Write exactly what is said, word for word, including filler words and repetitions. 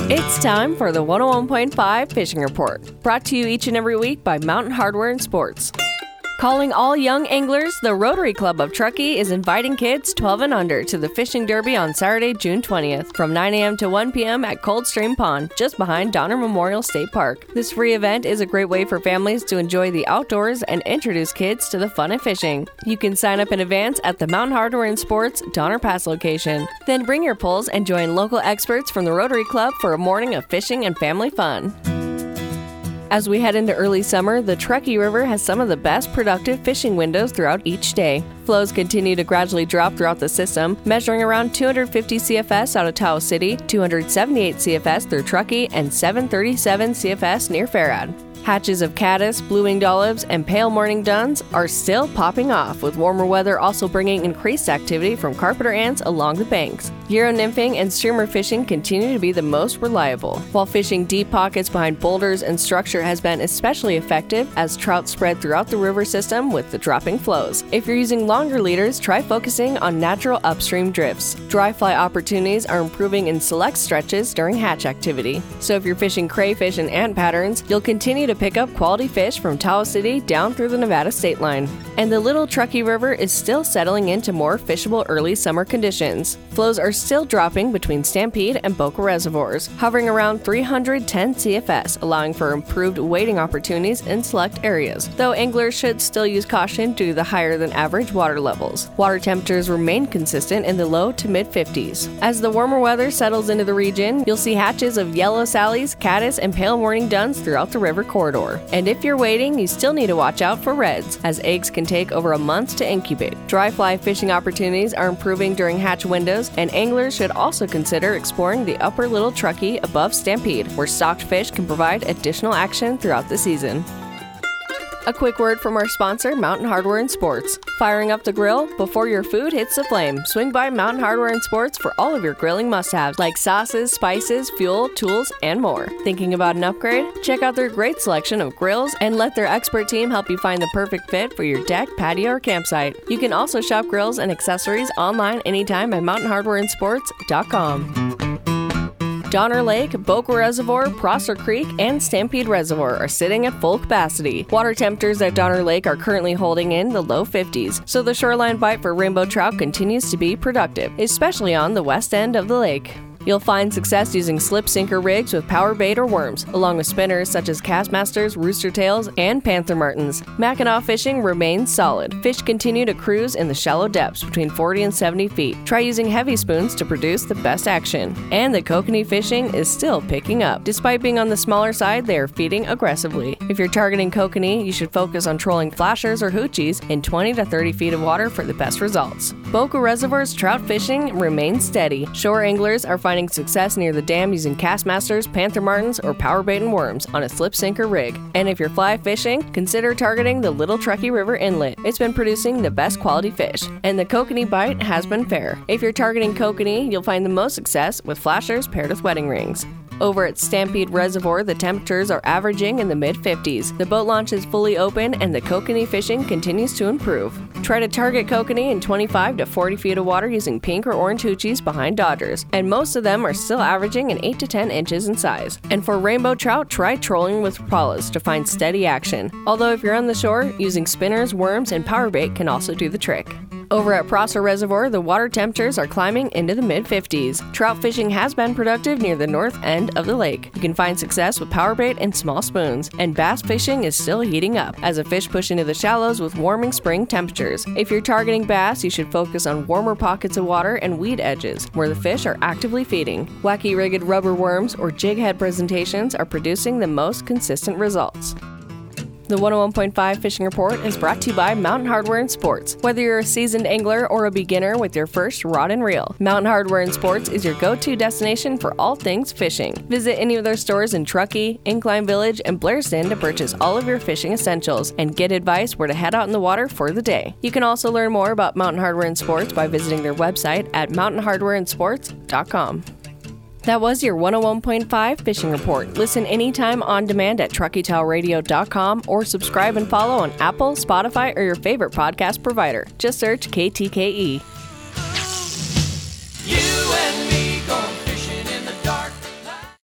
It's time for the one oh one point five Fishing Report, brought to you each and every week by Mountain Hardwear and Sports. Calling all young anglers, the Rotary Club of Truckee is inviting kids twelve and under to the Fishing Derby on Saturday, June twentieth, from nine a.m. to one p.m. at Coldstream Pond, just behind Donner Memorial State Park. This free event is a great way for families to enjoy the outdoors and introduce kids to the fun of fishing. You can sign up in advance at the Mountain Hardwear and Sports Donner Pass location. Then bring your poles and join local experts from the Rotary Club for a morning of fishing and family fun. As we head into early summer, the Truckee River has some of the best productive fishing windows throughout each day. Flows continue to gradually drop throughout the system, measuring around two hundred fifty C F S out of Taos City, two hundred seventy-eight C F S through Truckee, and seven thirty-seven C F S near Farad. Hatches of caddis, blue-winged olives, and pale morning duns are still popping off, with warmer weather also bringing increased activity from carpenter ants along the banks. Euro nymphing and streamer fishing continue to be the most reliable, while fishing deep pockets behind boulders and structure has been especially effective as trout spread throughout the river system with the dropping flows. If you're using longer leaders, try focusing on natural upstream drifts. Dry fly opportunities are improving in select stretches during hatch activity. So if you're fishing crayfish and ant patterns, you'll continue to pick up quality fish from Taos City down through the Nevada state line. And the Little Truckee River is still settling into more fishable early summer conditions. Flows are still dropping between Stampede and Boca reservoirs, hovering around three hundred ten C F S, allowing for improved wading opportunities in select areas, though anglers should still use caution due to the higher than average water levels. Water temperatures remain consistent in the low to mid fifties. As the warmer weather settles into the region, you'll see hatches of yellow sallies, caddis, and pale morning duns throughout the river corridor. And if you're waiting, you still need to watch out for reds, as eggs can take over a month to incubate. Dry fly fishing opportunities are improving during hatch windows, and anglers should also consider exploring the upper Little Truckee above Stampede, where stocked fish can provide additional action throughout the season. A quick word from our sponsor, Mountain Hardwear and Sports. Firing up the grill before your food hits the flame. Swing by Mountain Hardwear and Sports for all of your grilling must-haves like sauces, spices, fuel, tools, and more. Thinking about an upgrade? Check out their great selection of grills and let their expert team help you find the perfect fit for your deck, patio, or campsite. You can also shop grills and accessories online anytime at mountain hardwear and sports dot com. Donner Lake, Boca Reservoir, Prosser Creek, and Stampede Reservoir are sitting at full capacity. Water temperatures at Donner Lake are currently holding in the low fifties, so the shoreline bite for rainbow trout continues to be productive, especially on the west end of the lake. You'll find success using slip sinker rigs with power bait or worms, along with spinners such as Castmasters, Rooster Tails, and Panther Martins. Mackinaw fishing remains solid. Fish continue to cruise in the shallow depths between forty and seventy feet. Try using heavy spoons to produce the best action. And the kokanee fishing is still picking up. Despite being on the smaller side, they are feeding aggressively. If you're targeting kokanee, you should focus on trolling flashers or hoochies in twenty to thirty feet of water for the best results. Boca Reservoir's trout fishing remains steady. Shore anglers are finding success near the dam using Castmasters, Panther Martins, or power bait and worms on a slip sinker rig. And if you're fly fishing, consider targeting the Little Truckee River Inlet. It's been producing the best quality fish, and the kokanee bite has been fair. If you're targeting kokanee, you'll find the most success with flashers paired with wedding rings. Over at Stampede Reservoir, the temperatures are averaging in the mid fifties. The boat launch is fully open and the kokanee fishing continues to improve. Try to target kokanee in twenty-five to forty feet of water using pink or orange hoochies behind dodgers, and most of them are still averaging in eight to ten inches in size. And for rainbow trout, try trolling with Rapalas to find steady action. Although if you're on the shore, using spinners, worms, and power bait can also do the trick. Over at Prosser Reservoir, the water temperatures are climbing into the mid fifties. Trout fishing has been productive near the north end of the lake. You can find success with power bait and small spoons, and bass fishing is still heating up as the fish push into the shallows with warming spring temperatures. If you're targeting bass, you should focus on warmer pockets of water and weed edges where the fish are actively feeding. Wacky rigged rubber worms or jig head presentations are producing the most consistent results. The one oh one point five Fishing Report is brought to you by Mountain Hardwear and Sports. Whether you're a seasoned angler or a beginner with your first rod and reel, Mountain Hardwear and Sports is your go-to destination for all things fishing. Visit any of their stores in Truckee, Incline Village, and Blairsden to purchase all of your fishing essentials and get advice where to head out in the water for the day. You can also learn more about Mountain Hardwear and Sports by visiting their website at mountain hardwear and sports dot com. That was your one oh one point five Fishing Report. Listen anytime on demand at truckee tail radio dot com or subscribe and follow on Apple, Spotify, or your favorite podcast provider. Just search K T K E.